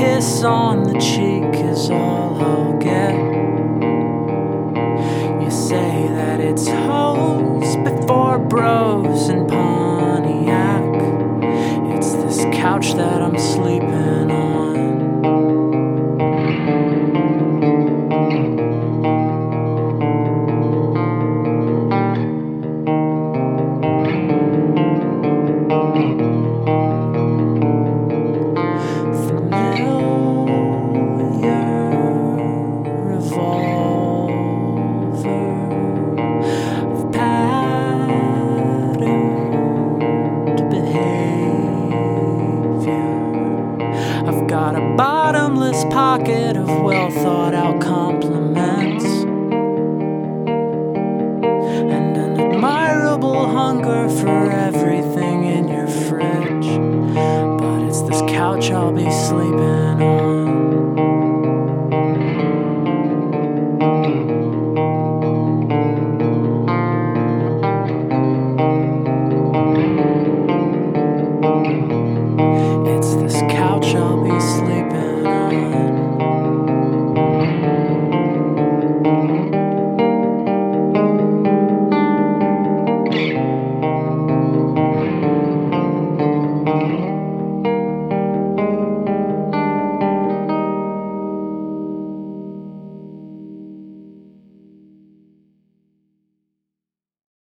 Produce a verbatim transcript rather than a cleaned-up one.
kiss on the cheek is all I'll get. You say that it's hoes before bros and Pontiac. It's this couch that I'm sleeping on. I've got a bottomless pocket of well thought out compliments and an admirable hunger for everything in your fridge. But it's this couch I'll be sleeping on.